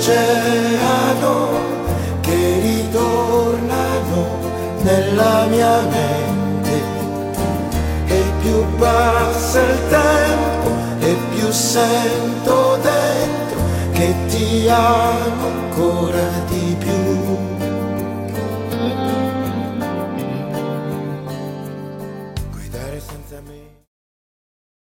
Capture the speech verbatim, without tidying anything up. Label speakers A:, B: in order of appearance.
A: l'oceano che ritornano nella mia mente, e più passa il tempo e più sento dentro che ti amo ancora di più.